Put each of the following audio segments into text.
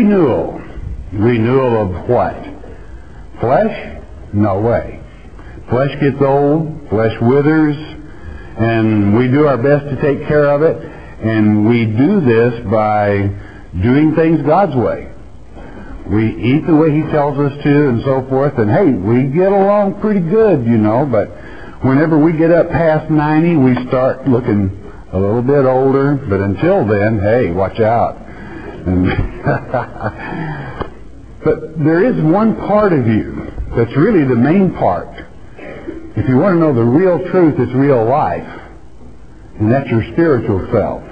renewal. Renewal of what? Flesh? No way. Flesh gets old, flesh withers, and we do our best to take care of it, and we do this by doing things God's way. We eat the way He tells us to and so forth, and hey, we get along pretty good, but whenever we get up past 90, we start looking a little bit older, but until then, hey, watch out. But there is one part of you that's really the main part. If you want to know the real truth, it's real life, and that's your spiritual self.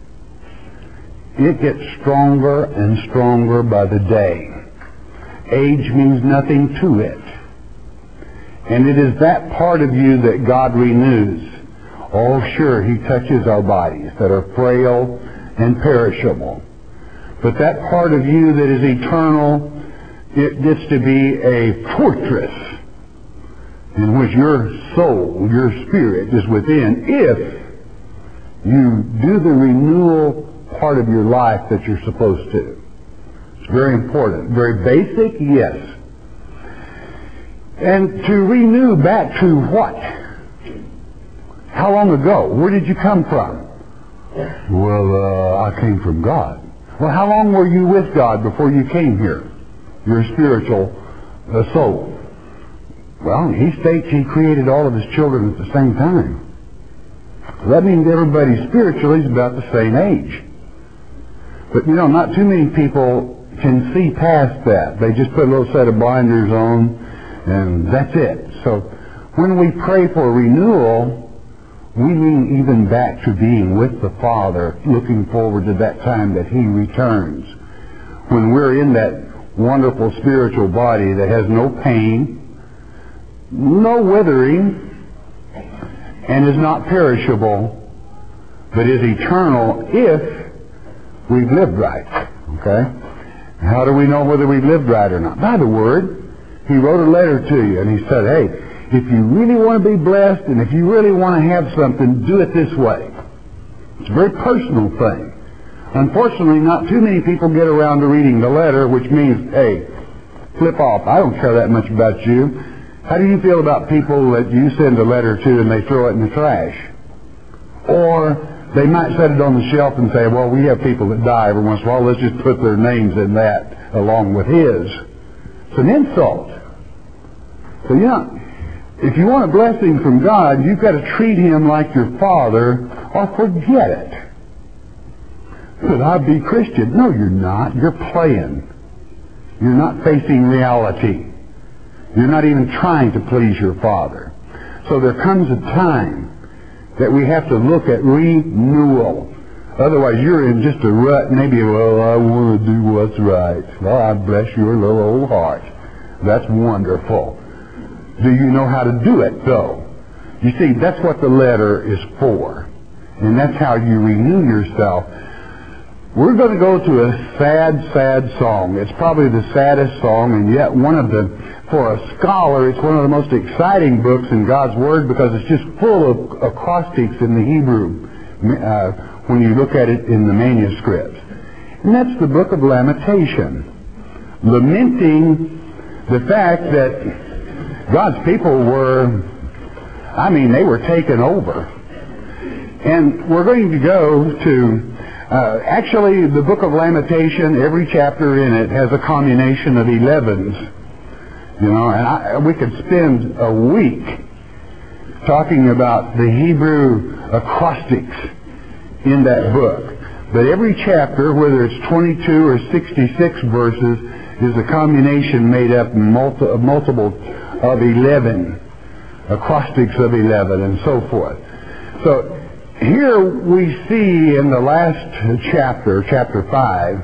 It gets stronger and stronger by the day. Age means nothing to it. And it is that part of you that God renews. Oh, sure, He touches our bodies that are frail and perishable. But that part of you that is eternal, it gets to be a fortress in which your soul, your spirit is within, if you do the renewal part of your life that you're supposed to. It's very important. Very basic, yes. And to renew back to what? How long ago? Where did you come from? Well, I came from God. Well, how long were you with God before you came here? Your spiritual soul. Well, He states He created all of His children at the same time. That means everybody spiritually is about the same age. But not too many people can see past that. They just put a little set of blinders on, and that's it. So when we pray for renewal, we mean even back to being with the Father, looking forward to that time that He returns. When we're in that wonderful spiritual body that has no pain, no withering, and is not perishable, but is eternal if we've lived right. Okay? How do we know whether we've lived right or not? By the Word. He wrote a letter to you, and He said, hey, if you really want to be blessed, and if you really want to have something, do it this way. It's a very personal thing. Unfortunately, not too many people get around to reading the letter, which means, hey, flip off. I don't care that much about you. How do you feel about people that you send a letter to and they throw it in the trash? Or they might set it on the shelf and say, well, we have people that die every once in a while. Let's just put their names in that along with his. It's an insult. So, if you want a blessing from God, you've got to treat Him like your Father or forget it. Could I be Christian? No, you're not. You're playing. You're not facing reality. You're not even trying to please your Father. So there comes a time that we have to look at renewal. Otherwise, you're in just a rut. Maybe, well, I want to do what's right. Well, I bless your little old heart. That's wonderful. Do you know how to do it, though? You see, that's what the letter is for. And that's how you renew yourself. We're going to go to a sad, sad song. It's probably the saddest song, and yet for a scholar, it's one of the most exciting books in God's Word because it's just full of acrostics in the Hebrew when you look at it in the manuscripts. And that's the book of Lamentation, lamenting the fact that God's people they were taken over. And we're going to go to, actually, the book of Lamentation, every chapter in it has a combination of 11s. And we could spend a week talking about the Hebrew acrostics in that book. But every chapter, whether it's 22 or 66 verses, is a combination made up of multiple of 11, acrostics of 11, and so forth. So here we see in the last chapter, chapter 5,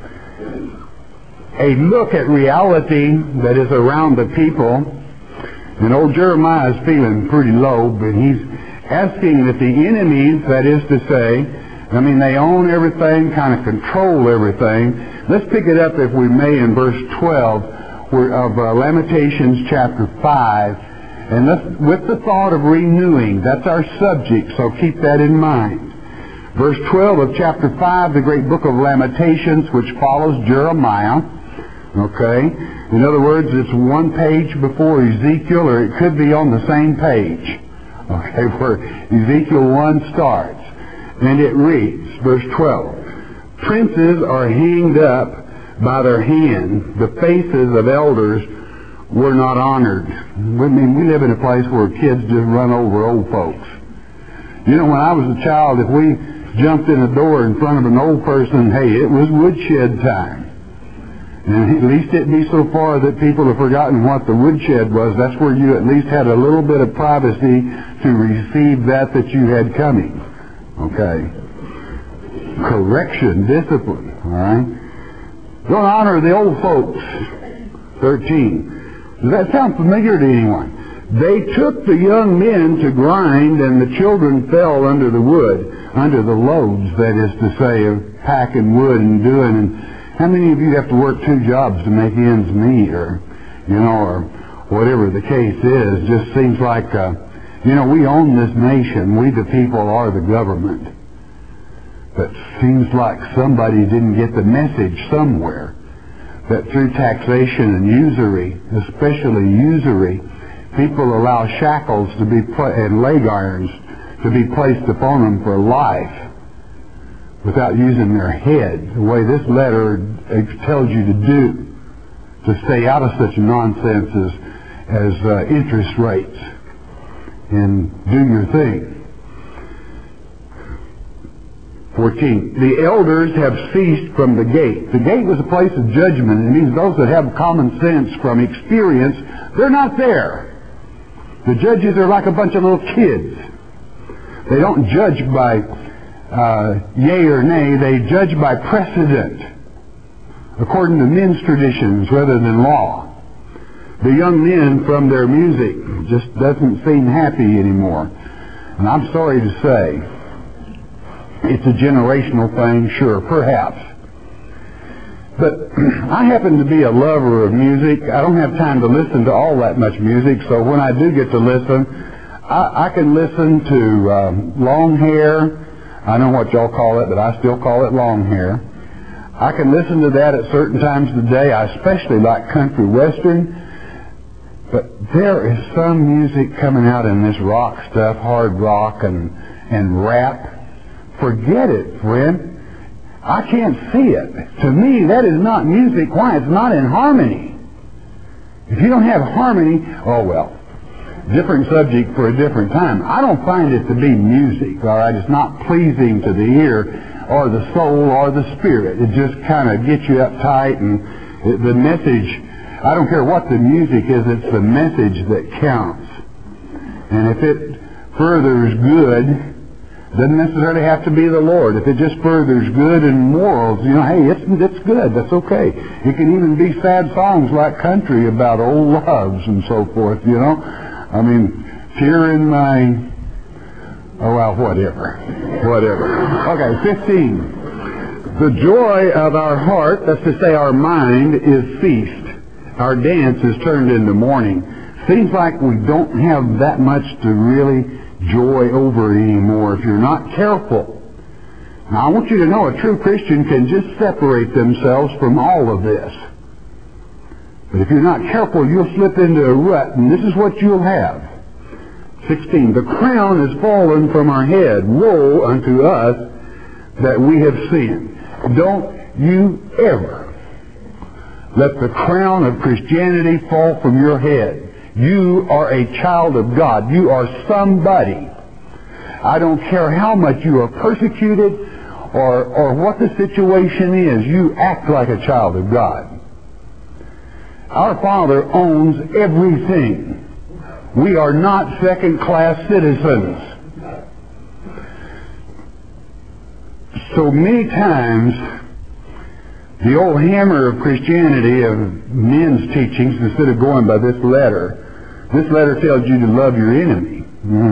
a look at reality that is around the people. And old Jeremiah is feeling pretty low, but he's asking that the enemies, that is to say, they own everything, kind of control everything. Let's pick it up, if we may, in verse 12 of Lamentations chapter 5. And with the thought of renewing, that's our subject, so keep that in mind. Verse 12 of chapter 5, the great book of Lamentations, which follows Jeremiah. Okay? In other words, it's one page before Ezekiel, or it could be on the same page. Okay, where Ezekiel 1 starts. And it reads, verse 12, Princes are hanged up by their hand. The faces of elders were not honored. I mean, we live in a place where kids just run over old folks. You know, when I was a child, if we jumped in a door in front of an old person, hey, it was woodshed time. And at least it'd be so far that people have forgotten what the woodshed was. That's where you at least had a little bit of privacy to receive that you had coming. Okay. Correction, discipline, all right? Don't honor the old folks. 13. Does that sound familiar to anyone? They took the young men to grind, and the children fell under the wood, under the loads, that is to say, of packing wood and doing. And how many of you have to work 2 jobs to make ends meet, or, you know, or whatever the case is? Just seems like, you know, we own this nation. We, the people, are the government. But seems like somebody didn't get the message somewhere that through taxation and usury, especially usury, people allow shackles to be and leg irons to be placed upon them for life without using their head, the way this letter tells you to do, to stay out of such nonsense as interest rates, and do your thing. 14. The elders have ceased from the gate. The gate was a place of judgment. It means those that have common sense from experience, they're not there. The judges are like a bunch of little kids. They don't judge by yea or nay. They judge by precedent, according to men's traditions rather than law. The young men, from their music, just doesn't seem happy anymore. And I'm sorry to say, it's a generational thing, sure, perhaps. But I happen to be a lover of music. I don't have time to listen to all that much music, so when I do get to listen, I can listen to long hair. I know what y'all call it, but I still call it long hair. I can listen to that at certain times of the day. I especially like country western. But there is some music coming out in this rock stuff, hard rock and rap. Forget it, friend. I can't see it. To me, that is not music. Why? It's not in harmony. If you don't have harmony, oh well. Different subject for a different time. I don't find it to be music, all right? It's not pleasing to the ear or the soul or the spirit. It just kind of gets you uptight, and the message, I don't care what the music is, it's the message that counts. And if it furthers good, doesn't necessarily have to be the Lord. If it just furthers good and morals, you know, hey, it's good. That's okay. It can even be sad songs like country about old loves and so forth, you know. I mean, tear in my... Oh, well, whatever. Okay, 15. The joy of our heart, that's to say our mind, is ceased. Our dance is turned into mourning. Seems like we don't have that much to really joy over anymore if you're not careful. Now, I want you to know a true Christian can just separate themselves from all of this. But if you're not careful, you'll slip into a rut, and this is what you'll have. 16. The crown is fallen from our head. Woe unto us that we have sinned. Don't you ever let the crown of Christianity fall from your head. You are a child of God. You are somebody. I don't care how much you are persecuted or what the situation is. You act like a child of God. Our Father owns everything. We are not second-class citizens. So many times, the old hammer of Christianity, of men's teachings, instead of going by this letter tells you to love your enemy.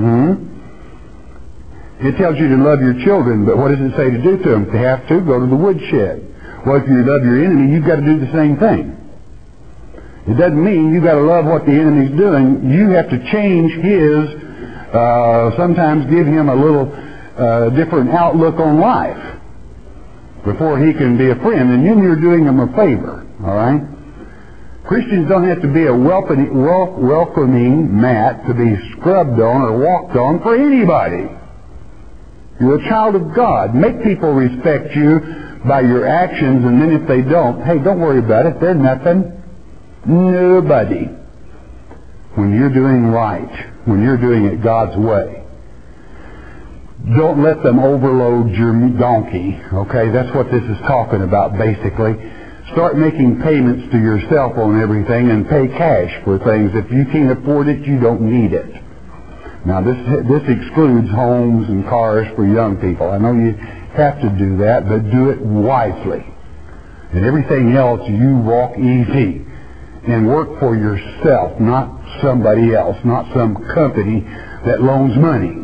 It tells you to love your children, but what does it say to do to them? If they have to, go to the woodshed. Well, if you love your enemy, you've got to do the same thing. It doesn't mean you've got to love what the enemy's doing. You have to change his, sometimes give him a little a different outlook on life before he can be a friend. And then you're doing him a favor, all right? Christians don't have to be a welcoming mat to be scrubbed on or walked on for anybody. You're a child of God. Make people respect you by your actions, and then if they don't, hey, don't worry about it. They're nothing. Nobody. When you're doing right, when you're doing it God's way, don't let them overload your donkey. Okay, that's what this is talking about basically. Start making payments to yourself on everything and pay cash for things. If you can't afford it, you don't need it. Now this excludes homes and cars for young people. I know you have to do that, but do it wisely. And everything else, you walk easy and work for yourself, not somebody else, not some company that loans money.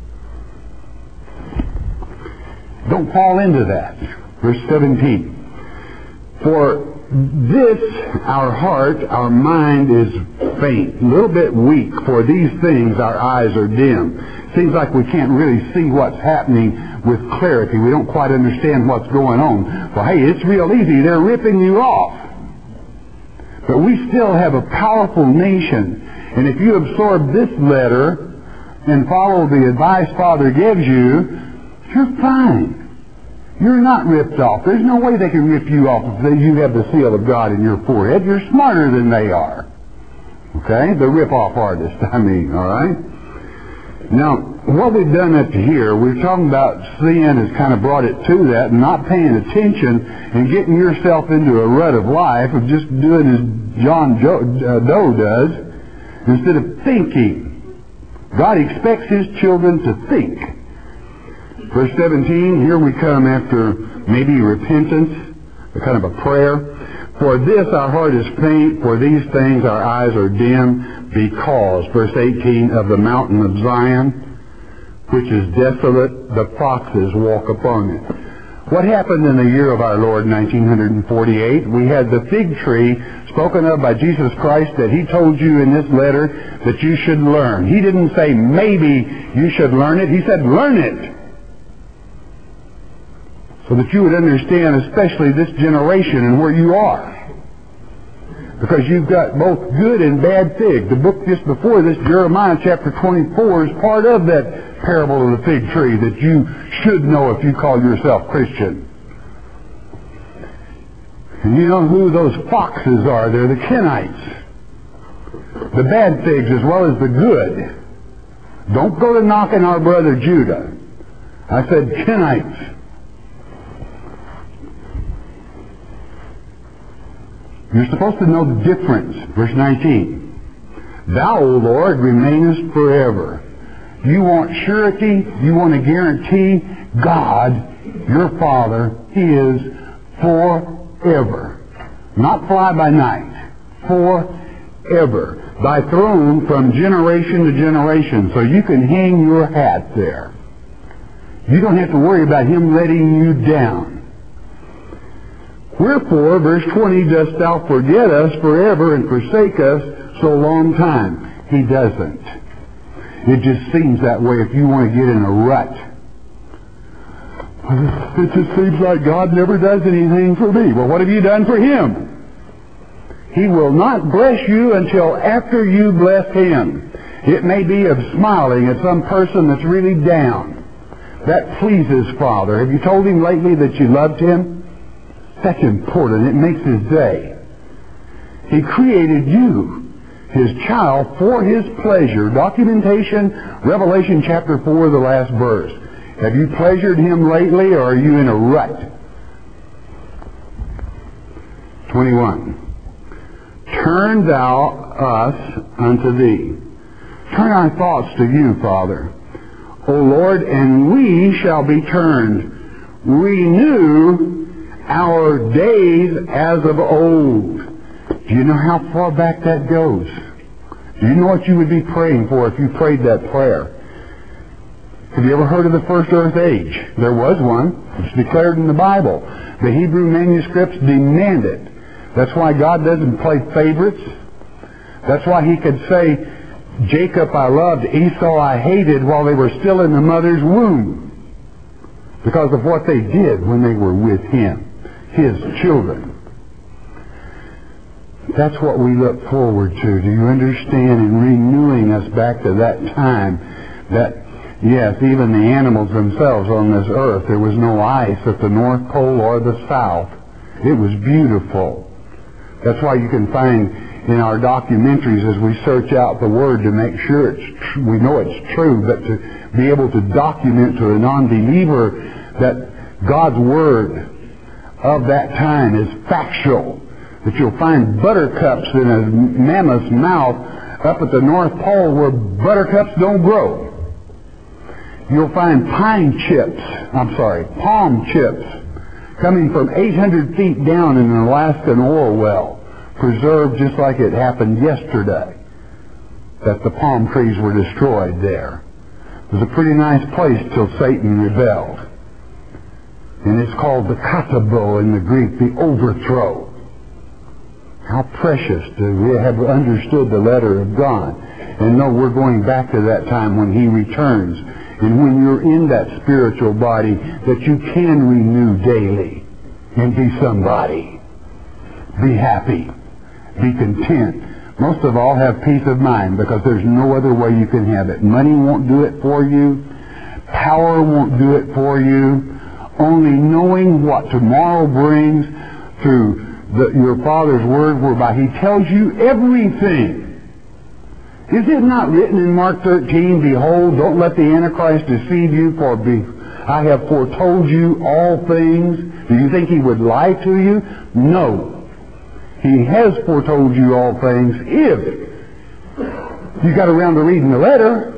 Don't fall into that. Verse 17. For this, our heart, our mind is faint, a little bit weak. For these things, our eyes are dim. Seems like we can't really see what's happening with clarity. We don't quite understand what's going on. Well, hey, it's real easy. They're ripping you off. But we still have a powerful nation. And if you absorb this letter and follow the advice Father gives you, you're fine. You're not ripped off. There's no way they can rip you off if you have the seal of God in your forehead. You're smarter than they are. Okay? The rip-off artist, I mean, all right? Now, what we've done up to here, we're talking about sin has kind of brought it to that, and not paying attention and getting yourself into a rut of life of just doing as John Doe does instead of thinking. God expects His children to think. Verse 17, here we come after maybe repentance, a kind of a prayer. For this our heart is faint, for these things our eyes are dim, because, verse 18, of the mountain of Zion, which is desolate, the foxes walk upon it. What happened in the year of our Lord, 1948? We had the fig tree spoken of by Jesus Christ that He told you in this letter that you should learn. He didn't say maybe you should learn it. He said learn it. So that you would understand, especially this generation and where you are. Because you've got both good and bad fig. The book just before this, Jeremiah chapter 24, is part of that parable of the fig tree that you should know if you call yourself Christian. And you know who those foxes are. They're the Kenites. The bad figs as well as the good. Don't go to knocking our brother Judah. I said Kenites. You're supposed to know the difference. Verse 19. Thou, O Lord, remainest forever. You want surety, you want to guarantee God, your Father, He is forever. Not fly by night. Forever. Thy throne from generation to generation. So you can hang your hat there. You don't have to worry about Him letting you down. Wherefore, verse 20, dost thou forget us forever and forsake us so long time? He doesn't. It just seems that way if you want to get in a rut. It just seems like God never does anything for me. Well, what have you done for Him? He will not bless you until after you bless Him. It may be of smiling at some person that's really down. That pleases Father. Have you told Him lately that you loved Him? That's important. It makes His day. He created you, His child, for His pleasure. Documentation, Revelation chapter 4, the last verse. Have you pleasured Him lately, or are you in a rut? 21. Turn thou us unto Thee. Turn our thoughts to You, Father. O Lord, and we shall be turned. Renew our days as of old. Do you know how far back that goes? Do you know what you would be praying for if you prayed that prayer? Have you ever heard of the first earth age? There was one. It's declared in the Bible. The Hebrew manuscripts demand it. That's why God doesn't play favorites. That's why He could say, Jacob I loved, Esau I hated, while they were still in the mother's womb. because of what they did when they were with Him, His children. That's what we look forward to. Do you understand? In renewing us back to that time that, yes, even the animals themselves on this earth, there was no ice at the North Pole or the South. It was beautiful. That's why you can find in our documentaries, as we search out the Word to make sure we know it's true, but to be able to document to a non-believer that God's Word of that time is factual. That you'll find buttercups in a mammoth's mouth up at the North Pole where buttercups don't grow. You'll find palm chips coming from 800 feet down in an Alaskan oil well, preserved just like it happened yesterday, that the palm trees were destroyed there. It was a pretty nice place till Satan rebelled. And it's called the katabo in the Greek, the overthrow. How precious to we have understood the letter of God and know we're going back to that time when He returns. And when you're in that spiritual body, that you can renew daily and be somebody. Be happy. Be content. Most of all, have peace of mind, because there's no other way you can have it. Money won't do it for you. Power won't do it for you. Only knowing what tomorrow brings through your Father's Word, whereby He tells you everything. Is it not written in Mark 13, Behold, don't let the Antichrist deceive you, for I have foretold you all things? Do you think He would lie to you? No. He has foretold you all things if you got around to reading the letter.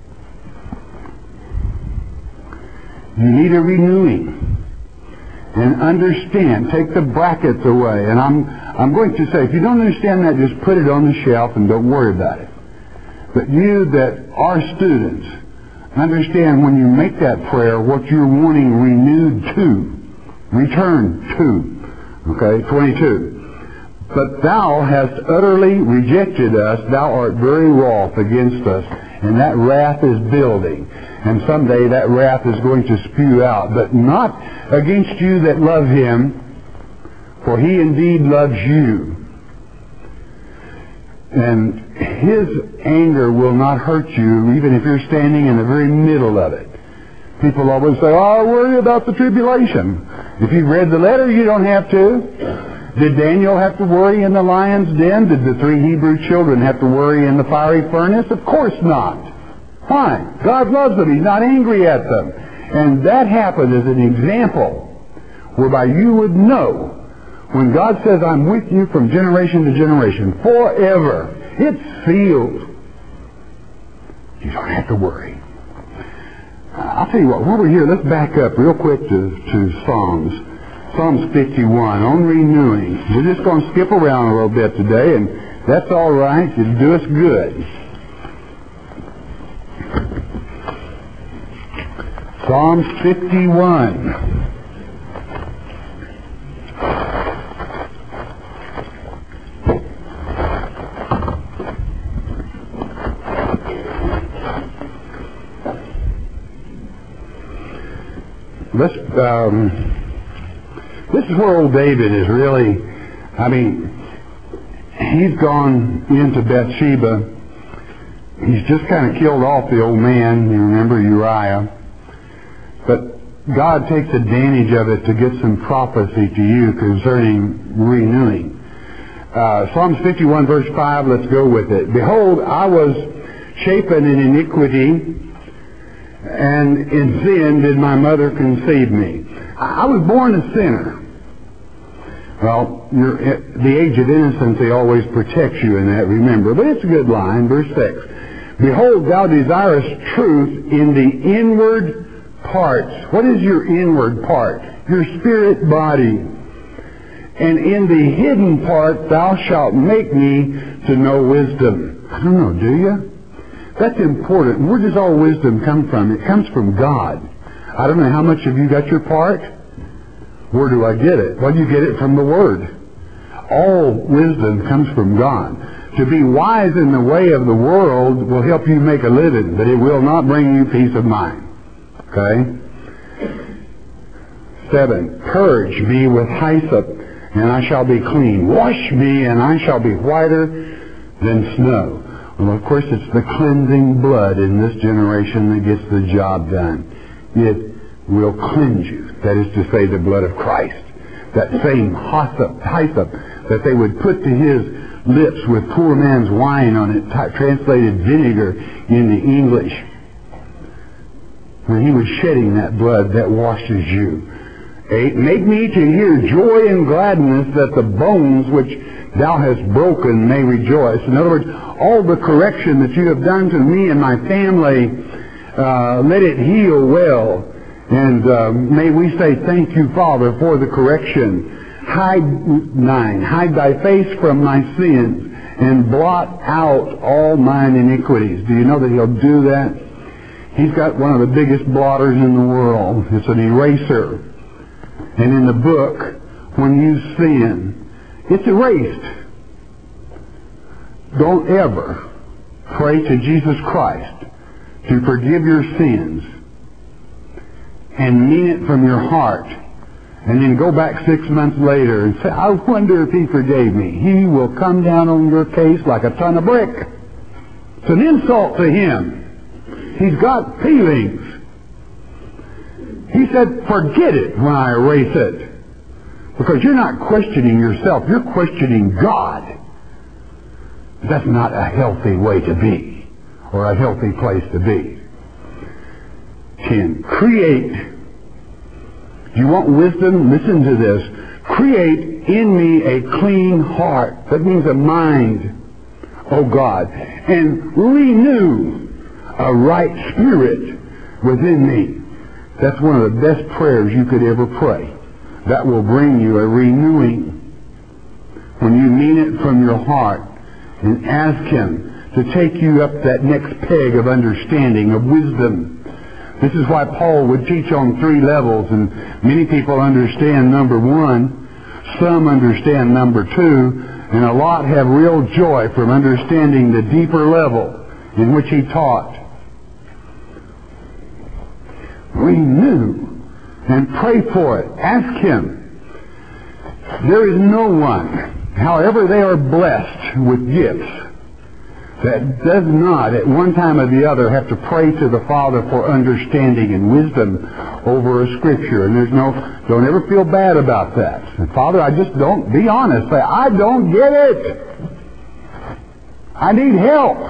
You need a renewing. And understand, take the brackets away. And I'm going to say, if you don't understand that, just put it on the shelf and don't worry about it. But you that are students, understand when you make that prayer, what you're wanting renewed to, return to. Okay, 22. But thou hast utterly rejected us, thou art very wroth against us, and that wrath is building. And someday that wrath is going to spew out, but not against you that love Him, for He indeed loves you. And His anger will not hurt you, even if you're standing in the very middle of it. People always say, I worry about the tribulation. If you've read the letter, you don't have to. Did Daniel have to worry in the lion's den? Did the 3 Hebrew children have to worry in the fiery furnace? Of course not. Why? God loves them. He's not angry at them. And that happened as an example whereby you would know when God says, I'm with you from generation to generation, forever. It's sealed. You don't have to worry. I'll tell you what, while we're here, let's back up real quick to Psalms. Psalms 51, on renewing. We're just going to skip around a little bit today, and that's all right. It'll do us good. Psalms 51. This is where old David is really, he's gone into Bathsheba. He's just kind of killed off the old man, you remember, Uriah. But God takes advantage of it to get some prophecy to you concerning renewing. Psalms 51 verse 5, let's go with it. Behold, I was shapen in iniquity, and in sin did my mother conceive me. I was born a sinner. Well, the age of innocency always protects you in that, remember. But it's a good line, verse 6. Behold, thou desirest truth in the inward parts. What is your inward part? Your spirit body. And in the hidden part thou shalt make me to know wisdom. I don't know, do you? That's important. Where does all wisdom come from? It comes from God. I don't know how much have you got your part? Where do I get it? Well, you get it from the Word. All wisdom comes from God. To be wise in the way of the world will help you make a living, but it will not bring you peace of mind. Okay? 7. Purge me with hyssop, and I shall be clean. Wash me, and I shall be whiter than snow. Well, of course, it's the cleansing blood in this generation that gets the job done. It will cleanse you. That is to say, the blood of Christ. That same hyssop that they would put to his lips with poor man's wine on it, translated vinegar in the English. When he was shedding that blood that washes you. 8. Make me to hear joy and gladness, that the bones which thou hast broken may rejoice. In other words, all the correction that you have done to me and my family, let it heal well. And may we say thank you, Father, for the correction. Hide thy face from my sins, and blot out all mine iniquities. Do you know that he'll do that? He's got one of the biggest blotters in the world. It's an eraser. And in the book, when you sin, it's erased. Don't ever pray to Jesus Christ to forgive your sins and mean it from your heart, and then go back 6 months later and say, I wonder if he forgave me. He will come down on your case like a ton of brick. It's an insult to him. He's got feelings. He said, forget it when I erase it. Because you're not questioning yourself, you're questioning God. That's not a healthy way to be, or a healthy place to be. 10. Create. You want wisdom? Listen to this. Create in me a clean heart. That means a mind, oh God. And renew a right spirit within me. That's one of the best prayers you could ever pray. That will bring you a renewing. When you mean it from your heart and ask him to take you up that next peg of understanding, of wisdom. This is why Paul would teach on 3 levels, and many people understand number 1, some understand number 2, and a lot have real joy from understanding the deeper level in which he taught. Renew and pray for it. Ask him. There is no one, however they are blessed with gifts, that does not at one time or the other have to pray to the Father for understanding and wisdom over a scripture. And don't ever feel bad about that. And Father, I just don't, be honest, say, I don't get it. I need help.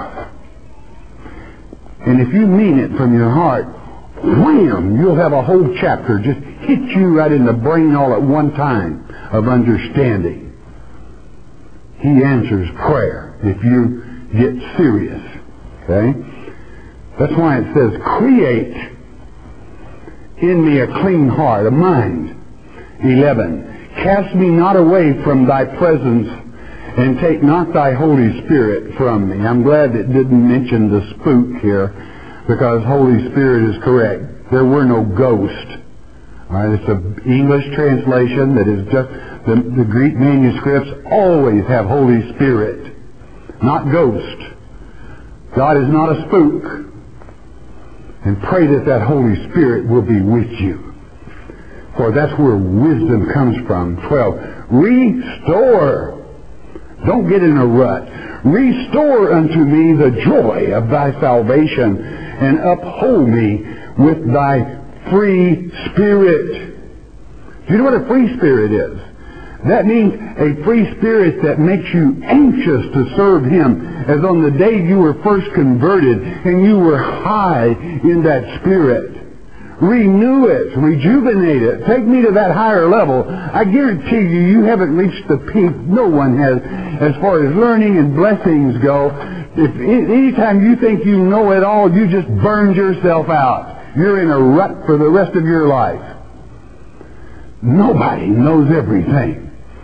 And if you mean it from your heart, wham, you'll have a whole chapter just hit you right in the brain all at one time of understanding. He answers prayer if you get serious. Okay? That's why it says, create in me a clean heart, a mind. 11. Cast me not away from thy presence, and take not thy Holy Spirit from me. I'm glad it didn't mention the spook here, because Holy Spirit is correct. There were no ghosts. All right, it's an English translation that is just, the Greek manuscripts always have Holy Spirit, not ghost. God is not a spook. And pray that that Holy Spirit will be with you. For that's where wisdom comes from. 12. Restore. Don't get in a rut. Restore unto me the joy of thy salvation, and uphold me with thy free spirit. Do you know what a free spirit is? That means a free spirit that makes you anxious to serve him, as on the day you were first converted and you were high in that spirit. Renew it, rejuvenate it, take me to that higher level. I guarantee you haven't reached the peak. No one has, as far as learning and blessings go. If anytime you think you know it all, you just burned yourself out. You're in a rut for the rest of your life. Nobody knows everything.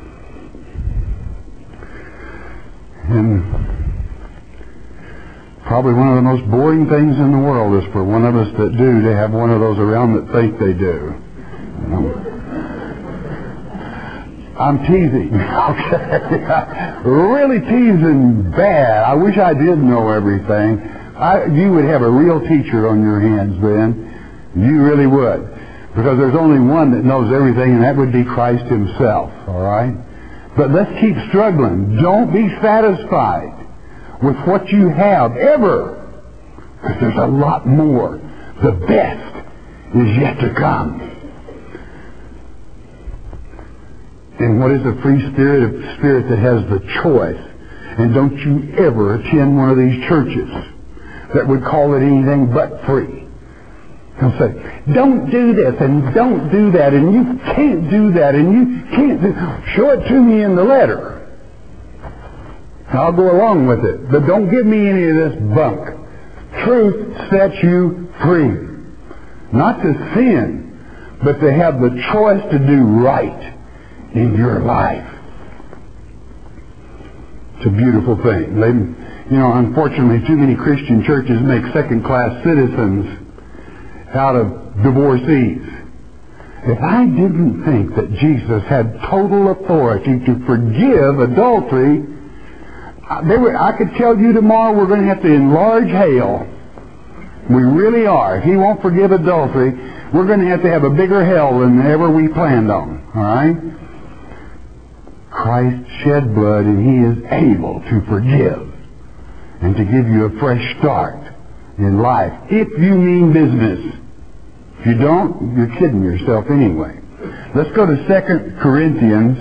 And probably one of the most boring things in the world is for one of us that do to have one of those around that think they do. You know? I'm teasing. Okay. Really teasing bad. I wish I did know everything. You would have a real teacher on your hands then. You really would. Because there's only one that knows everything, and that would be Christ himself, all right? But let's keep struggling. Don't be satisfied with what you have, ever. Because there's a lot more. The best is yet to come. And what is a free spirit? A spirit that has the choice. And don't you ever attend one of these churches that would call it anything but free. They'll say, don't do this and don't do that and you can't do that and you can't do... Show it to me in the letter. I'll go along with it. But don't give me any of this bunk. Truth sets you free. Not to sin, but to have the choice to do right in your life. It's a beautiful thing. Unfortunately, too many Christian churches make second-class citizens out of divorcees. If I didn't think that Jesus had total authority to forgive adultery, I could tell you tomorrow we're going to have to enlarge hell. We really are. If he won't forgive adultery, we're going to have a bigger hell than ever we planned on. All right? Christ shed blood, and he is able to forgive and to give you a fresh start in life, if you mean business. If you don't, you're kidding yourself anyway. Let's go to 2 Corinthians.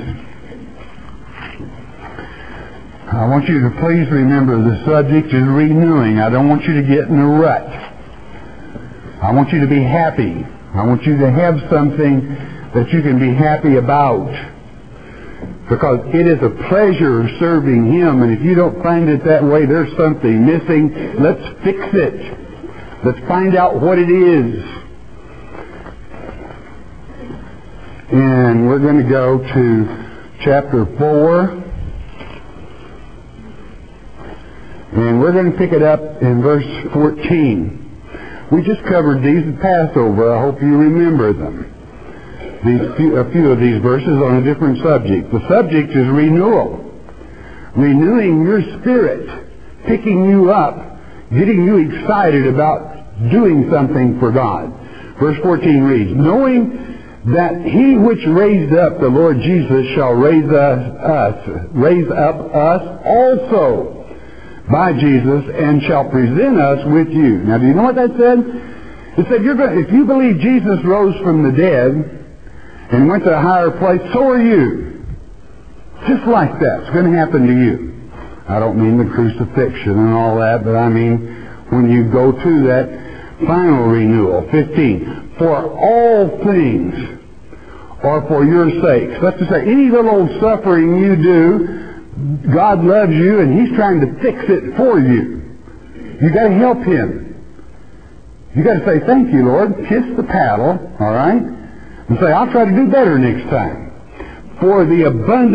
I want you to please remember the subject is renewing. I don't want you to get in a rut. I want you to be happy. I want you to have something that you can be happy about. Because it is a pleasure serving him, and if you don't find it that way, there's something missing. Let's fix it. Let's find out what it is. And we're going to go to chapter 4. And we're going to pick it up in verse 14. We just covered these at Passover. I hope you remember them. A few of these verses on a different subject. The subject is renewal. Renewing your spirit, picking you up, getting you excited about doing something for God. Verse 14 reads, knowing that he which raised up the Lord Jesus shall raise up us also by Jesus and shall present us with you. Now, do you know what that said? It said, if you believe Jesus rose from the dead and went to a higher place, so are you. Just like that. It's going to happen to you. I don't mean the crucifixion and all that, but I mean when you go to that final renewal. 15. For all things are for your sakes. That's to say, any little old suffering you do, God loves you and he's trying to fix it for you. You got to help him. You got to say, thank you, Lord. Kiss the paddle, all right? And say, I'll try to do better next time. For the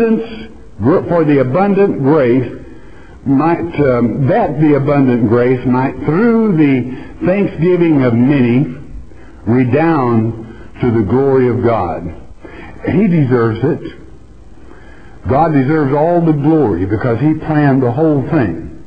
abundant grace might, the abundant grace might, through the thanksgiving of many, redound to the glory of God. He deserves it. God deserves all the glory because he planned the whole thing.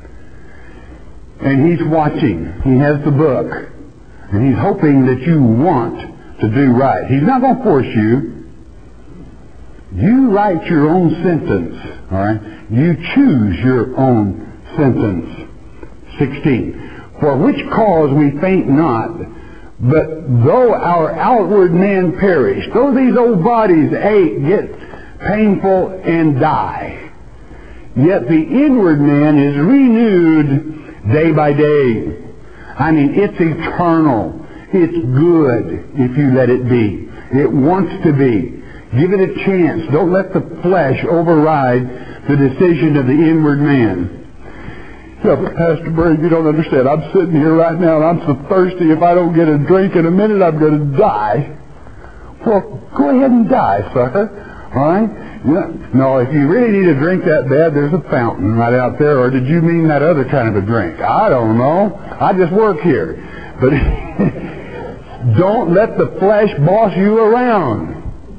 And he's watching. He has the book. And he's hoping that you want to do right. He's not going to force you. You write your own sentence. All right? You choose your own sentence. 16. For which cause we faint not, but though our outward man perish, though these old bodies ache, get painful, and die, yet the inward man is renewed day by day. I mean, it's eternal. It's good if you let it be. It wants to be. Give it a chance. Don't let the flesh override the decision of the inward man. Yeah, but Pastor Bird, you don't understand. I'm sitting here right now and I'm so thirsty. If I don't get a drink in a minute, I'm going to die. Well, go ahead and die, sucker. All right? Yeah. No, if you really need a drink that bad, there's a fountain right out there. Or did you mean that other kind of a drink? I don't know. I just work here. But don't let the flesh boss you around.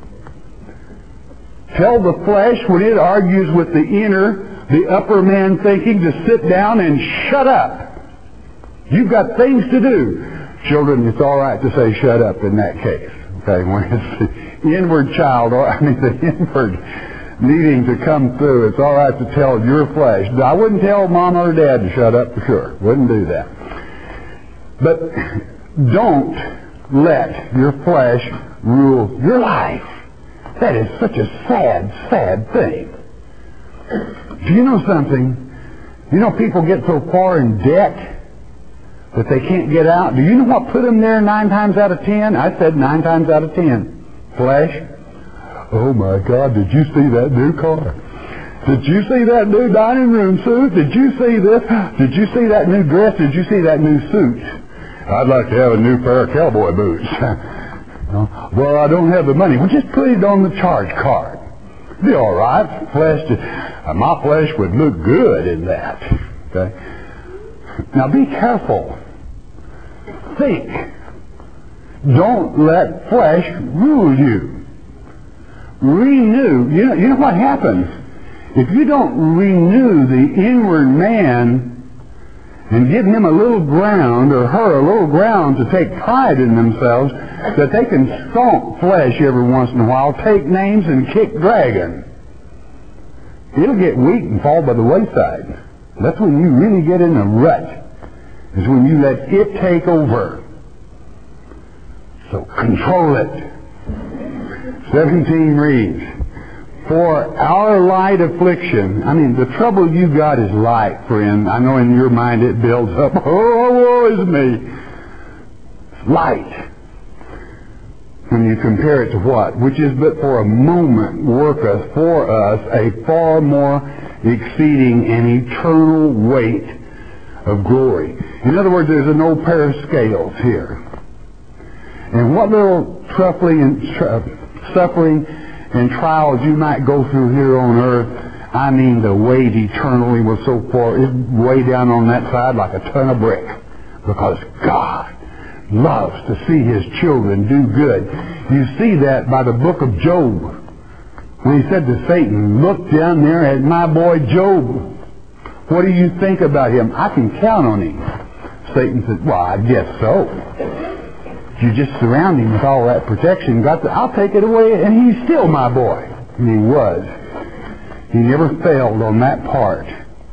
Tell the flesh when it argues with the upper man thinking, to sit down and shut up. You've got things to do. Children, it's all right to say shut up in that case. Okay, when it's the inward child, or the inward needing to come through, it's all right to tell your flesh. I wouldn't tell mom or dad to shut up for sure. Wouldn't do that. But don't let your flesh rule your life. That is such a sad, sad thing. Do you know something? You know people get so far in debt that they can't get out. Do you know what put them there 9 times out of 10? I said 9 times out of 10. Flesh. Oh my God, did you see that new car? Did you see that new dining room suit? Did you see this? Did you see that new dress? Did you see that new suit? I'd like to have a new pair of cowboy boots. Well, I don't have the money. Well, just put it on the charge card. Be all right. My flesh would look good in that. Okay. Now be careful. Think. Don't let flesh rule you. Renew. You know what happens? If you don't renew the inward man and give him a little ground or her a little ground to take pride in themselves, that they can stomp flesh every once in a while, take names and kick dragon, it'll get weak and fall by the wayside. That's when you really get in a rut, is when you let it take over. So control it. 17 reads, for our light affliction, the trouble you got is light, friend. I know in your mind it builds up. Oh, woe is me. It's light. When you compare it to what? Which is but for a moment worketh for us a far more exceeding and eternal weight of glory. In other words, there's no pair of scales here. And what little suffering and trials you might go through here on earth, the weight eternally was so far, it's way down on that side like a ton of brick. Because God loves to see His children do good. You see that by the book of Job. When he said to Satan, look down there at my boy Job. What do you think about him? I can count on him. Satan said, well, I guess so. You just surround him with all that protection. I'll take it away, and he's still my boy. And he was. He never failed on that part.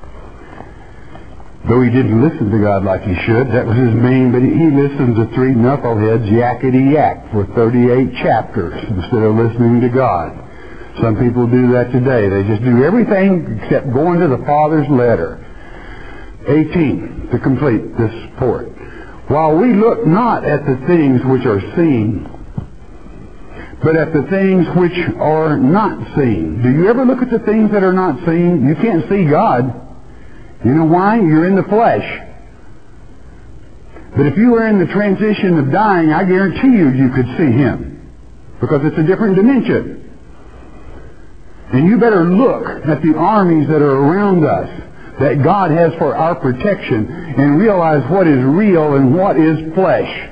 Though he didn't listen to God like he should, that was his main, but he listened to 3 knuckleheads yakety-yak for 38 chapters instead of listening to God. Some people do that today. They just do everything except going to the Father's letter. 18, to complete this report. While we look not at the things which are seen, but at the things which are not seen. Do you ever look at the things that are not seen? You can't see God. You know why? You're in the flesh. But if you were in the transition of dying, I guarantee you could see Him. Because it's a different dimension. And you better look at the armies that are around us that God has for our protection and realize what is real and what is flesh.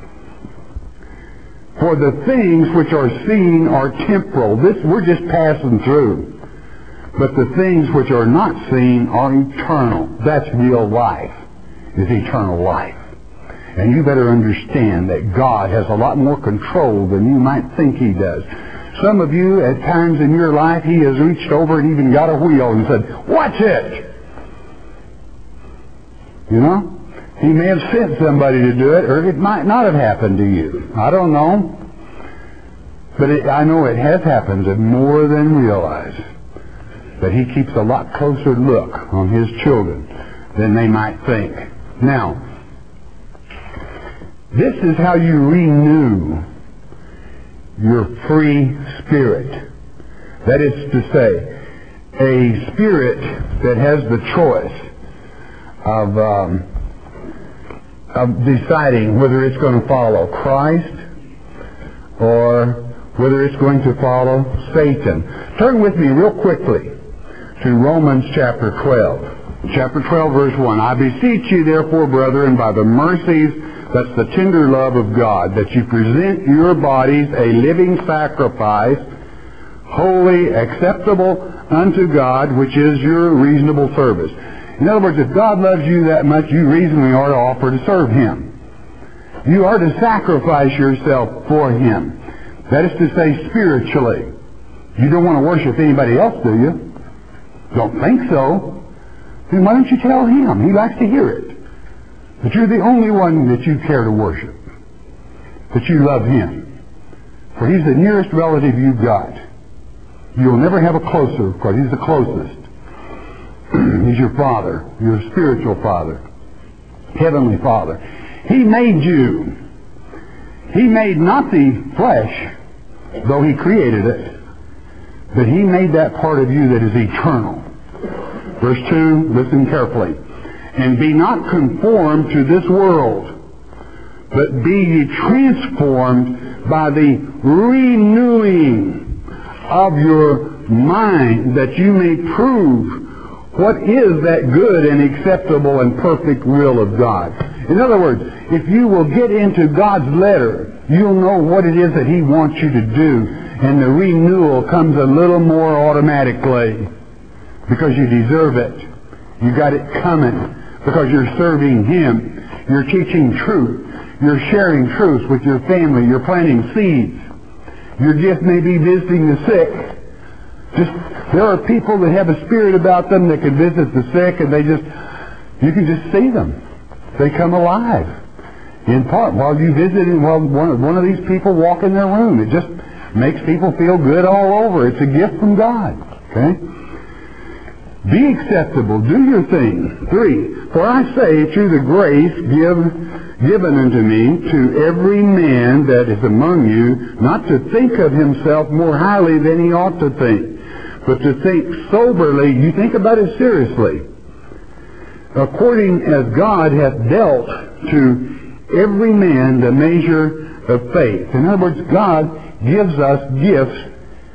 For the things which are seen are temporal. We're just passing through. But the things which are not seen are eternal. That's real life, is eternal life. And you better understand that God has a lot more control than you might think He does. Some of you, at times in your life, He has reached over and even got a wheel and said, watch it! You know? He may have sent somebody to do it, or it might not have happened to you. I don't know. But I know it has happened and more than realize. But He keeps a lot closer look on His children than they might think. Now, this is how you renew your free spirit. That is to say, a spirit that has the choice of deciding whether it's going to follow Christ or whether it's going to follow Satan. Turn with me real quickly to Romans chapter 12. Chapter 12, verse 1. I beseech you, therefore, brethren, by the mercies, that's the tender love of God, that you present your bodies a living sacrifice, holy, acceptable unto God, which is your reasonable service. In other words, if God loves you that much, you reasonably ought to offer to serve Him. You are to sacrifice yourself for Him. That is to say, spiritually. You don't want to worship anybody else, do you? Don't think so. Then why don't you tell him? He likes to hear it. That you're the only one that you care to worship. That you love him. For he's the nearest relative you've got. You'll never have a closer, because he's the closest. He's your Father, your spiritual Father, Heavenly Father. He made you. He made not the flesh, though he created it, but he made that part of you that is eternal. Verse 2, listen carefully. And be not conformed to this world, but be ye transformed by the renewing of your mind, that you may prove what is that good and acceptable and perfect will of God. In other words, if you will get into God's letter, you'll know what it is that he wants you to do. And the renewal comes a little more automatically because you deserve it. You got it coming because you're serving him. You're teaching truth. You're sharing truth with your family. You're planting seeds. Your gift may be visiting the sick. There are people that have a spirit about them that can visit the sick, and you can just see them. They come alive. In part, while you visit, while one of these people walk in their room, it just makes people feel good all over. It's a gift from God. Okay? Be acceptable. Do your thing. 3. For I say, through the grace given unto me, to every man that is among you, not to think of himself more highly than he ought to think, but to think soberly. You think about it seriously. According as God hath dealt to every man the measure of faith. In other words, God gives us gifts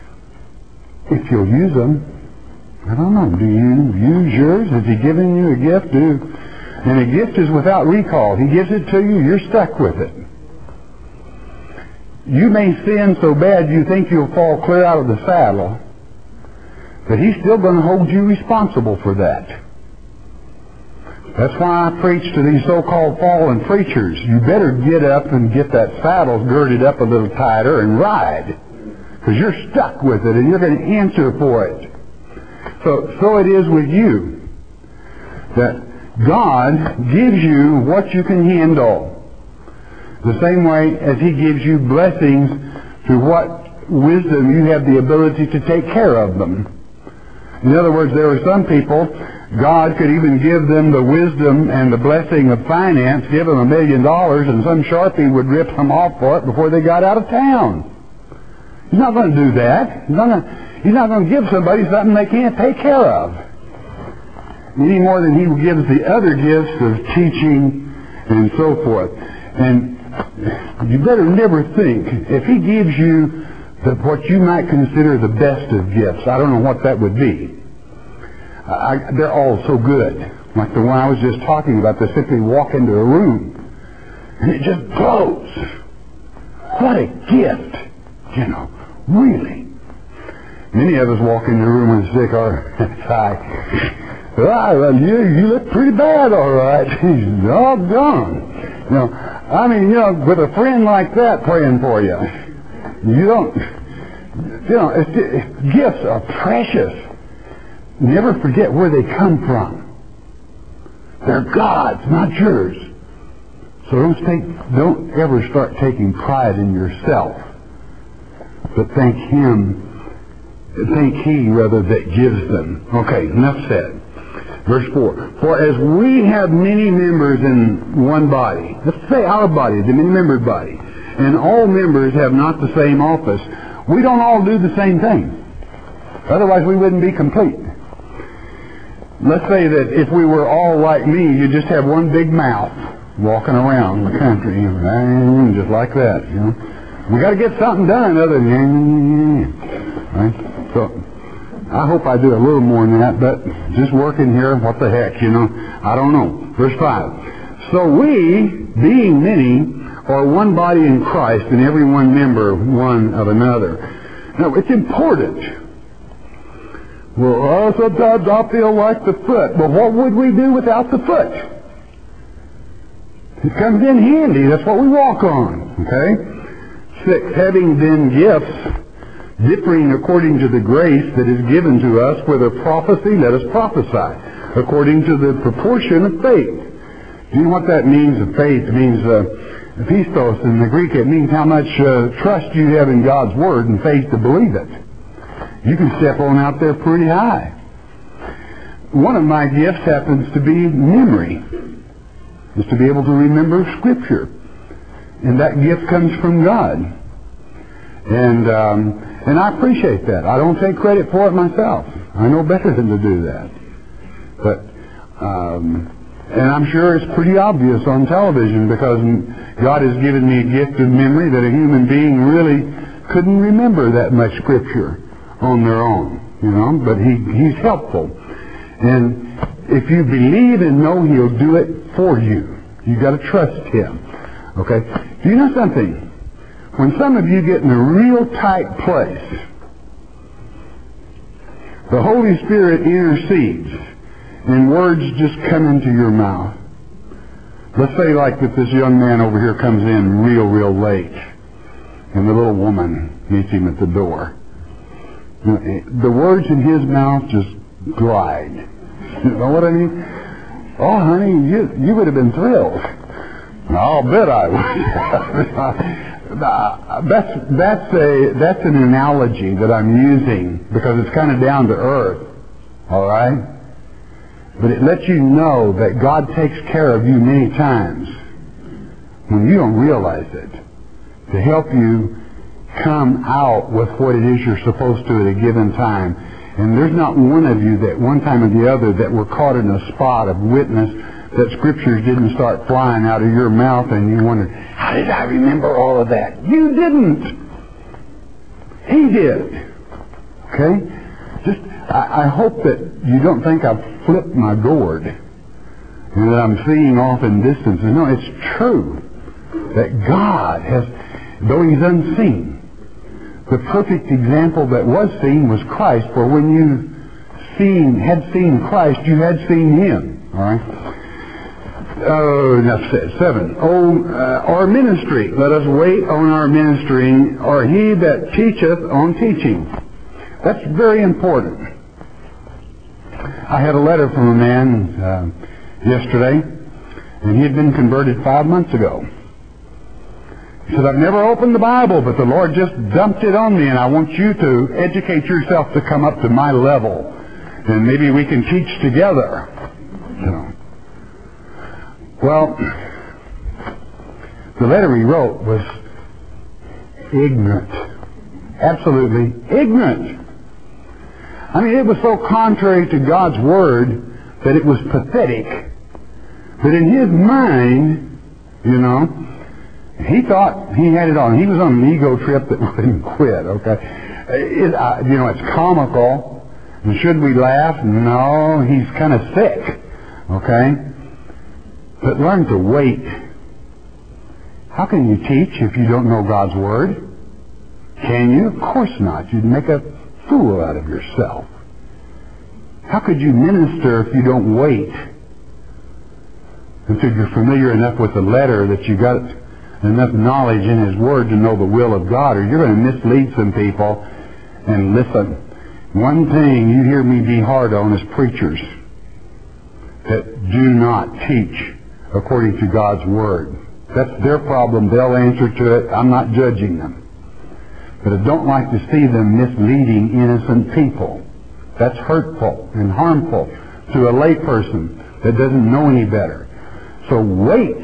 if you'll use them. I don't know. Do you use yours? Has he given you a gift? And a gift is without recall. He gives it to you, you're stuck with it. You may sin so bad you think you'll fall clear out of the saddle, but he's still going to hold you responsible for that. That's why I preach to these so-called fallen preachers. You better get up and get that saddle girded up a little tighter and ride, because you're stuck with it and you're going to answer for it. So it is with you, that God gives you what you can handle. The same way as he gives you blessings to what wisdom you have the ability to take care of them. In other words, there are some people, God could even give them the wisdom and the blessing of finance, give them $1 million, and some sharpie would rip them off for it before they got out of town. He's not going to do that. He's not going to give somebody something they can't take care of. Any more than he gives the other gifts of teaching and so forth. And you better never think, if he gives you what you might consider the best of gifts, I don't know what that would be. They're all so good. Like the one I was just talking about, they simply walk into a room and it just glows. What a gift, really. Many of us walk into a room when the sick are well, you look pretty bad, all right. He's doggone. With a friend like that praying for you, gifts are precious. Never forget where they come from. They're God's, not yours. So don't ever start taking pride in yourself, but thank he rather that gives them. Okay, enough said. Verse 4, for as we have many members in one body, let's say our body, the many-membered body, and all members have not the same office, we don't all do the same thing. Otherwise we wouldn't be complete. Let's say that if we were all like me, you'd just have one big mouth walking around the country, just like that. We got to get something done other than right? So I hope I do a little more than that, but just working here, what the heck, I don't know. Verse 5. So we, being many, are one body in Christ, and every one member one of another. Now, it's important. Well, sometimes I feel like the foot. Well, what would we do without the foot? It comes in handy. That's what we walk on. Okay? 6, having then gifts differing according to the grace that is given to us, whether prophecy, let us prophesy, according to the proportion of faith. Do you know what that means? Of faith means pistos in the Greek. It means how much trust you have in God's Word and faith to believe it. You can step on out there pretty high. One of my gifts happens to be memory. Is to be able to remember Scripture. And that gift comes from God. And I appreciate that. I don't take credit for it myself. I know better than to do that. But, and I'm sure it's pretty obvious on television, because God has given me a gift of memory that a human being really couldn't remember that much Scripture on their own, you know, but He's helpful. And if you believe and know He'll do it for you, you've got to trust Him. Okay? Do you know something? When some of you get in a real tight place, the Holy Spirit intercedes and words just come into your mouth. Let's say like that this young man over here comes in real late and the little woman meets him at the door. The words in his mouth just glide. You know what I mean? Oh, honey, you would have been thrilled. I'll bet I would. That's an analogy that I'm using because it's kind of down to earth. All right? But it lets you know that God takes care of you many times when you don't realize it, to help you come out with what it is you're supposed to at a given time. And there's not one of you that one time or the other that were caught in a spot of witness that Scriptures didn't start flying out of your mouth and you wondered, how did I remember all of that? You didn't. He did. Okay? I hope that you don't think I've flipped my gourd and that I'm seeing off in distances. No, it's true that God has, though He's unseen, the perfect example that was seen was Christ. For when you had seen Christ, you had seen Him. All right? Enough said. 7. Our ministry. Let us wait on our ministering, or he that teacheth on teaching. That's very important. I had a letter from a man yesterday, and he had been converted 5 months ago. He said, I've never opened the Bible, but the Lord just dumped it on me, and I want you to educate yourself to come up to my level, and maybe we can teach together. Well, the letter he wrote was ignorant. Absolutely ignorant. I mean, it was so contrary to God's Word that it was pathetic. But in his mind, you know, he thought he had it on. He was on an ego trip that wouldn't quit, okay? It's comical. And should we laugh? No, he's kind of sick, okay? But learn to wait. How can you teach if you don't know God's Word? Can you? Of course not. You'd make a fool out of yourself. How could you minister if you don't wait until you're familiar enough with the letter that you got enough knowledge in His Word to know the will of God, or you're going to mislead some people? And listen, one thing you hear me be hard on is preachers that do not teach according to God's Word. That's their problem. They'll answer to it. I'm not judging them. But I don't like to see them misleading innocent people. That's hurtful and harmful to a layperson that doesn't know any better. So wait.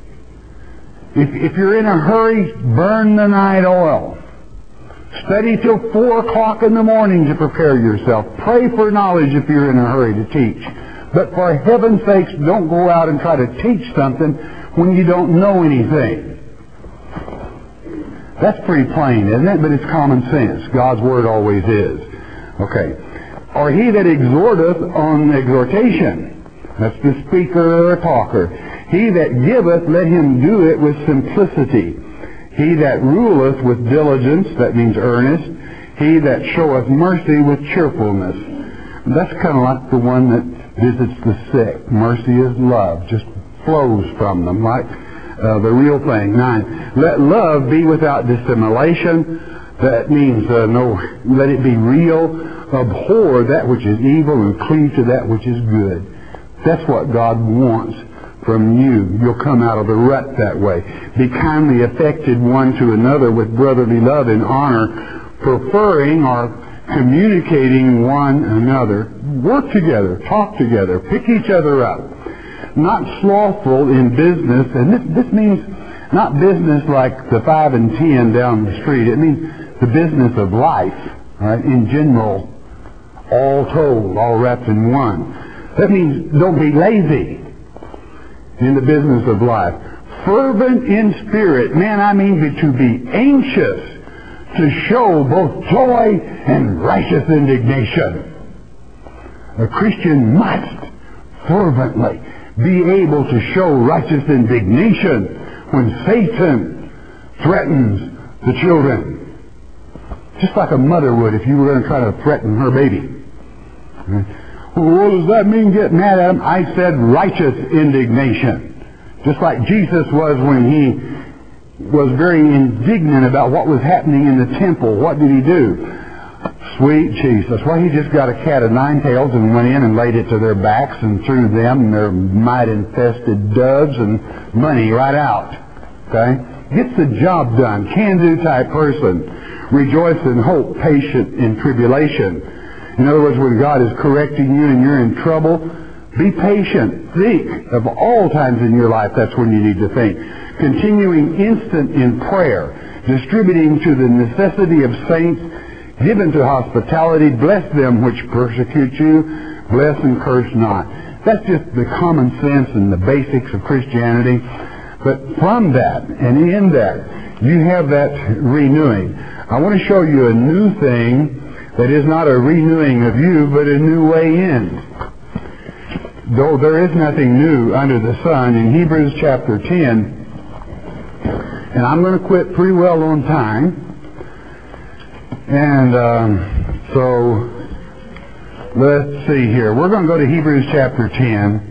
If you're in a hurry, burn the night oil. Study till 4 o'clock in the morning to prepare yourself. Pray for knowledge if you're in a hurry to teach. But for heaven's sakes, don't go out and try to teach something when you don't know anything. That's pretty plain, isn't it? But it's common sense. God's Word always is. Okay. Or he that exhorteth on exhortation. That's the speaker or talker. He that giveth, let him do it with simplicity. He that ruleth with diligence, that means earnest. He that showeth mercy with cheerfulness. That's kind of like the one that visits the sick. Mercy is love, just flows from them. Like the real thing. 9, let love be without dissimulation. That means let it be real. Abhor that which is evil and cleave to that which is good. That's what God wants from you. You'll come out of the rut that way. Be kindly affected one to another with brotherly love and honor, preferring or communicating one another. Work together, talk together, pick each other up. Not slothful in business, and this means not business like the 5 and 10 down the street. It means the business of life, right? In general, all told, all wrapped in one. That means don't be lazy in the business of life. Fervent in spirit, man, I mean to be anxious to show both joy and righteous indignation. A Christian must fervently be able to show righteous indignation when Satan threatens the children. Just like a mother would if you were going to try to threaten her baby. Well, what does that mean, get mad at him? I said righteous indignation. Just like Jesus was when he was very indignant about what was happening in the temple. What did he do? Sweet Jesus. Well, he just got a cat of 9 tails and went in and laid it to their backs and threw them and their mite-infested doves and money right out. Okay? Gets the job done. Can-do type person. Rejoice in hope, patient in tribulation. In other words, when God is correcting you and you're in trouble, be patient. Think of all times in your life. That's when you need to think. Continuing instant in prayer. Distributing to the necessity of saints. Given to hospitality. Bless them which persecute you. Bless and curse not. That's just the common sense and the basics of Christianity. But from that and in that, you have that renewing. I want to show you a new thing that is not a renewing of you, but a new way in. Though there is nothing new under the sun, in Hebrews chapter 10, and I'm going to quit pretty well on time, and so let's see here. We're going to go to Hebrews chapter 10.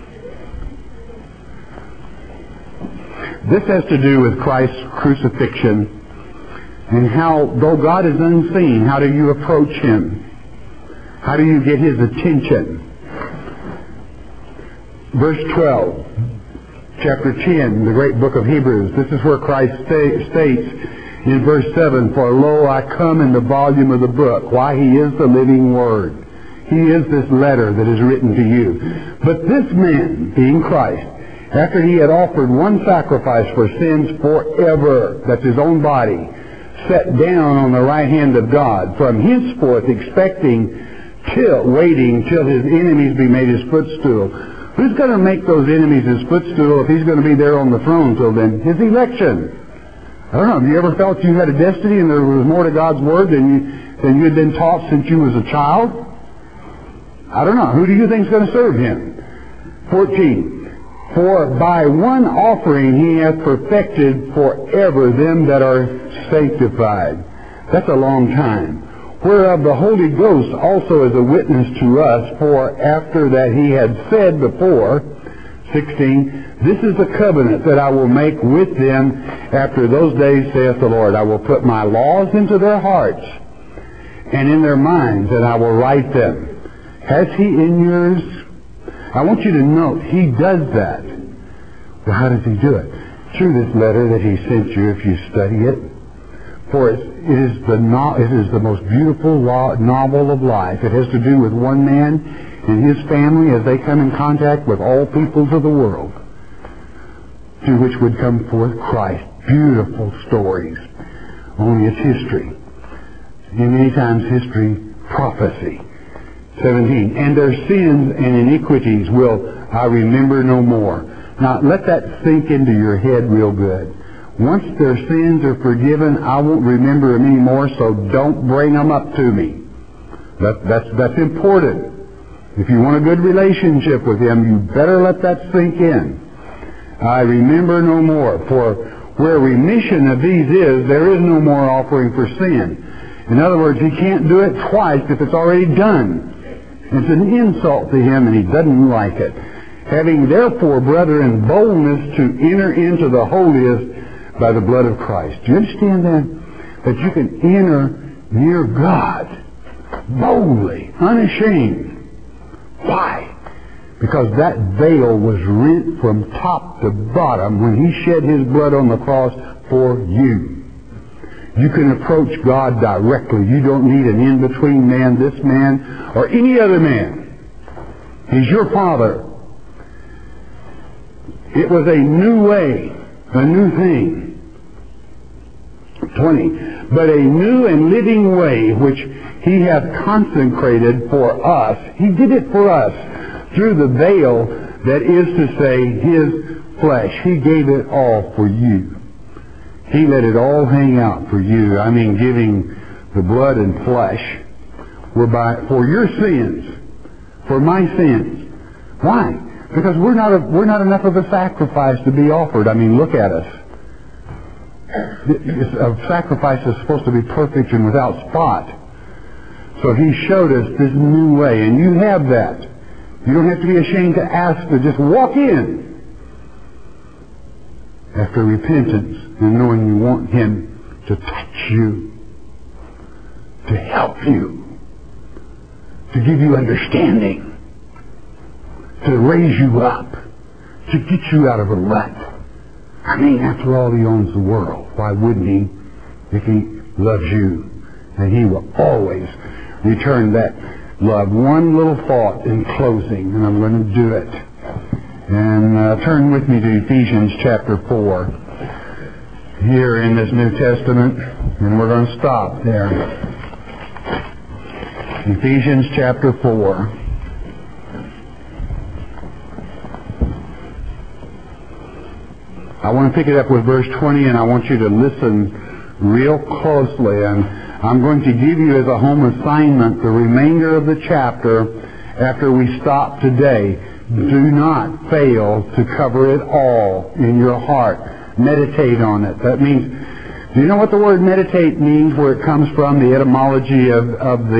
This has to do with Christ's crucifixion. And how, though God is unseen, how do you approach Him? How do you get His attention? Verse 12, chapter 10, the great book of Hebrews. This is where Christ states in verse 7, For lo, I come in the volume of the book. Why? He is the living Word. He is this letter that is written to you. But this man, being Christ, after He had offered one sacrifice for sins forever, that's His own body, sat down on the right hand of God, from henceforth waiting till His enemies be made His footstool. Who's going to make those enemies His footstool if He's going to be there on the throne till then? His election. I don't know, have you ever felt you had a destiny and there was more to God's Word than you had been taught since you was a child? I don't know. Who do you think is going to serve Him? 14. For by one offering He hath perfected forever them that are sanctified. That's a long time. Whereof the Holy Ghost also is a witness to us, for after that He had said before, 16, This is the covenant that I will make with them after those days, saith the Lord. I will put my laws into their hearts and in their minds, and I will write them. Has He in yours? I want you to note, He does that. Well, how does He do it? Through this letter that He sent you, if you study it. For it is the most beautiful novel of life. It has to do with one man and his family as they come in contact with all peoples of the world, through which would come forth Christ. Beautiful stories. Only it's history. And many times history, prophecy. 17. And their sins and iniquities will I remember no more. Now, let that sink into your head real good. Once their sins are forgiven, I won't remember them anymore, so don't bring them up to me. That's important. If you want a good relationship with Him, you better let that sink in. I remember no more. For where remission of these is, there is no more offering for sin. In other words, He can't do it twice if it's already done. It's an insult to Him, and He doesn't like it. Having therefore, brethren, boldness to enter into the holiest by the blood of Christ. Do you understand that? That you can enter near God boldly, unashamed. Why? Because that veil was rent from top to bottom when He shed His blood on the cross for you. You can approach God directly. You don't need an in-between man, this man, or any other man. He's your Father. It was a new way, a new thing. 20. But a new and living way which He hath consecrated for us. He did it for us through the veil, that is to say, His flesh. He gave it all for you. He let it all hang out for you. I mean, giving the blood and flesh for your sins, for my sins. Why? Because we're not enough of a sacrifice to be offered. I mean, look at us. A sacrifice is supposed to be perfect and without spot. So He showed us this new way, and you have that. You don't have to be ashamed to ask, to just walk in after repentance and knowing you want Him to touch you, to help you, to give you understanding, to raise you up, to get you out of a rut. I mean, after all, He owns the world. Why wouldn't He if He loves you? And He will always return that love. One little thought in closing, and I'm going to do it. And turn with me to Ephesians chapter 4 here in this New Testament, and we're going to stop there. Ephesians chapter 4. I want to pick it up with verse 20, and I want you to listen real closely. And I'm going to give you as a home assignment the remainder of the chapter after we stop today. Do not fail to cover it all in your heart. Meditate on it. That means, do you know what the word meditate means, where it comes from, the etymology of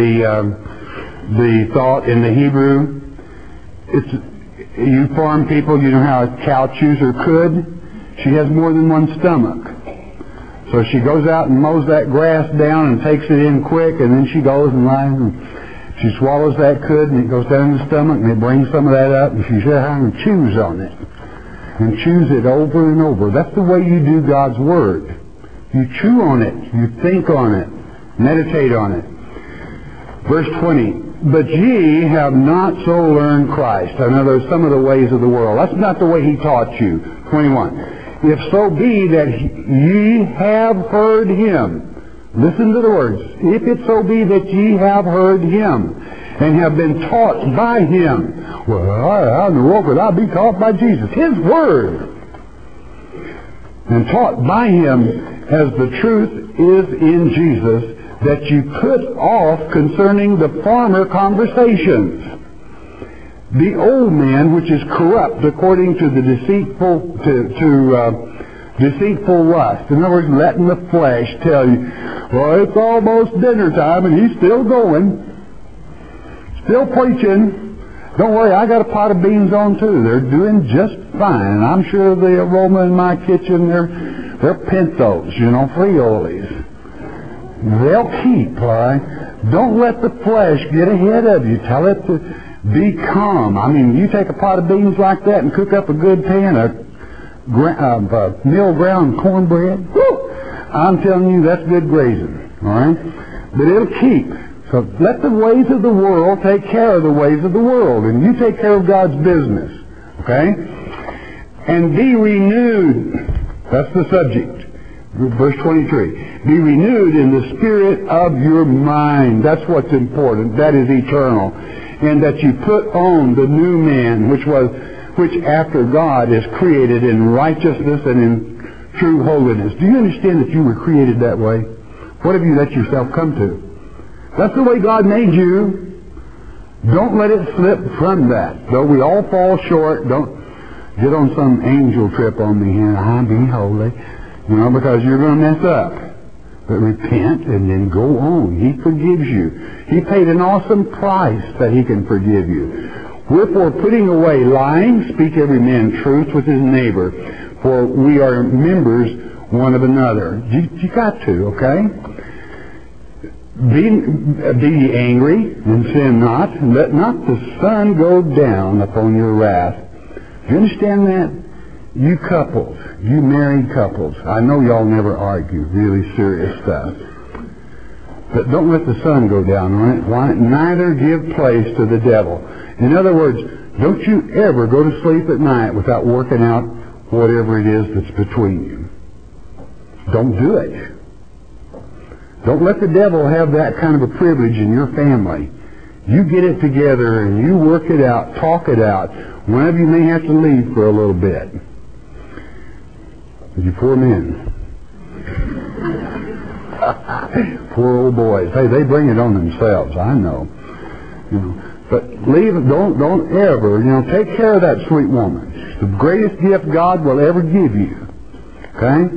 the thought in the Hebrew? It's, you farm people, you know how a cow chews her cud? She has more than one stomach. So she goes out and mows that grass down and takes it in quick, and then she goes and lies and she swallows that cud, and it goes down in the stomach, and it brings some of that up, and she sits down and chews on it. And chews it over and over. That's the way you do God's Word. You chew on it. You think on it. Meditate on it. Verse 20. But ye have not so learned Christ. I know there's some of the ways of the world. That's not the way He taught you. 21. If so be that ye have heard Him. Listen to the words. If it so be that ye have heard Him and have been taught by Him. Well, how in the world could I be taught by Jesus? His Word. And taught by Him as the truth is in Jesus, that you put off concerning the former conversations the old man which is corrupt according to the deceitful lust. In other words, letting the flesh tell you, well, it's almost dinner time and he's still going, still preaching. Don't worry, I got a pot of beans on too. They're doing just fine. I'm sure the aroma in my kitchen, they're pintos, friolis. They'll keep, all right? Don't let the flesh get ahead of you. Tell it to be calm. I mean, you take a pot of beans like that and cook up a good pan of mill ground cornbread. Woo! I'm telling you, that's good grazing, all right? But it'll keep. So let the ways of the world take care of the ways of the world, and you take care of God's business, okay? And be renewed. That's the subject. Verse 23. Be renewed in the spirit of your mind. That's what's important. That is eternal. And that you put on the new man, which after God is created in righteousness and in true holiness. Do you understand that you were created that way? What have you let yourself come to? That's the way God made you. Don't let it slip from that. Though we all fall short, don't get on some angel trip on me here. I'll be holy. Because you're going to mess up. But repent and then go on. He forgives you. He paid an awesome price that He can forgive you. Wherefore, putting away lying, speak every man truth with his neighbor, for we are members one of another. You got to, okay? Be angry and sin not, and let not the sun go down upon your wrath. Do you understand that? You couples, you married couples, I know y'all never argue, really serious stuff. But don't let the sun go down on it. Why? Neither give place to the devil. In other words, don't you ever go to sleep at night without working out whatever it is that's between you. Don't do it. Don't let the devil have that kind of a privilege in your family. You get it together and you work it out, talk it out. One of you may have to leave for a little bit. You poor men. Poor old boys. Hey, they bring it on themselves, I know. You know. But leave it, don't ever, take care of that sweet woman. It's the greatest gift God will ever give you. Okay?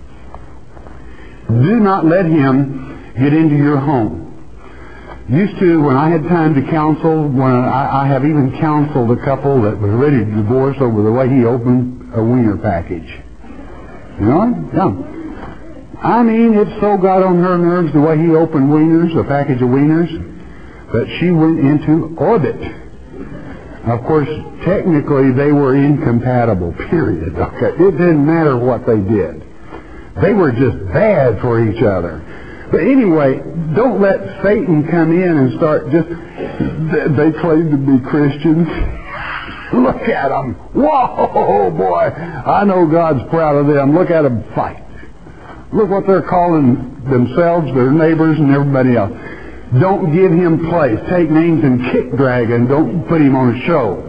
Do not let him get into your home. Used to, when I had time to counsel, when I have even counseled a couple that was ready to divorce over the way he opened a wiener package. You know? Yeah. I mean, it so got on her nerves the way he opened wieners, a package of wieners, that she went into orbit. Of course, technically they were incompatible, period. Okay? It didn't matter what they did. They were just bad for each other. But anyway, don't let Satan come in and start they claim to be Christians. Look at them. Whoa, boy. I know God's proud of them. Look at them fight. Look what they're calling themselves, their neighbors, and everybody else. Don't give him place. Take names and kick drag and don't put him on a show.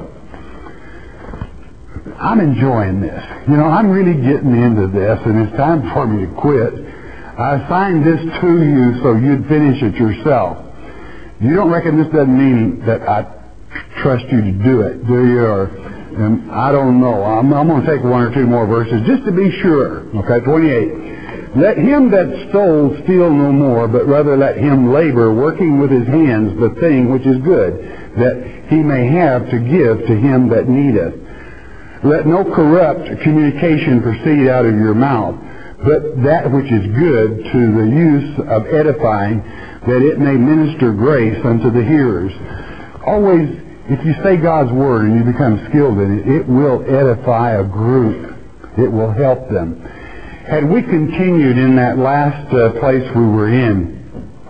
I'm enjoying this. I'm really getting into this, and it's time for me to quit. I assigned this to you so you'd finish it yourself. You don't reckon this doesn't mean that I trust you to do it, do you? Or I don't know. I'm going to take one or two more verses just to be sure. Okay, 28. Let him that stole steal no more, but rather let him labor, working with his hands the thing which is good, that he may have to give to him that needeth. Let no corrupt communication proceed out of your mouth, but that which is good to the use of edifying, that it may minister grace unto the hearers. Always, if you say God's word and you become skilled in it, it will edify a group. It will help them. Had we continued in that last place we were in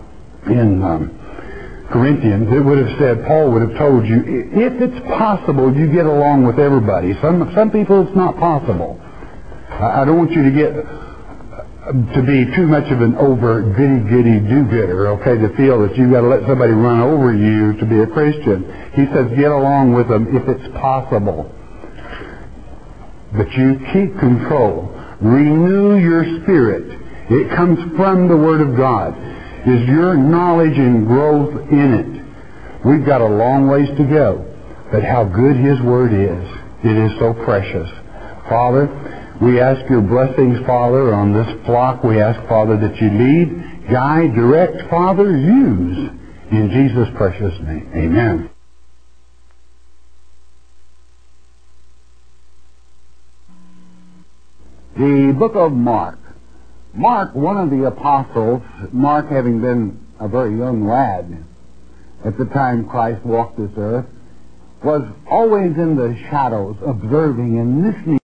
Corinthians, it would have said, Paul would have told you, if it's possible, you get along with everybody. Some people it's not possible. I don't want you to get to be too much of an over goody-goody do-gooder, okay, to feel that you've got to let somebody run over you to be a Christian. He says get along with them if it's possible. But you keep control. Renew your spirit. It comes from the Word of God. Is your knowledge and growth in it? We've got a long ways to go. But how good His Word is. It is so precious. Father, we ask your blessings, Father, on this flock. We ask, Father, that you lead, guide, direct, Father, use. In Jesus' precious name. Amen. The book of Mark. Mark, one of the apostles, Mark having been a very young lad at the time Christ walked this earth, was always in the shadows, observing and listening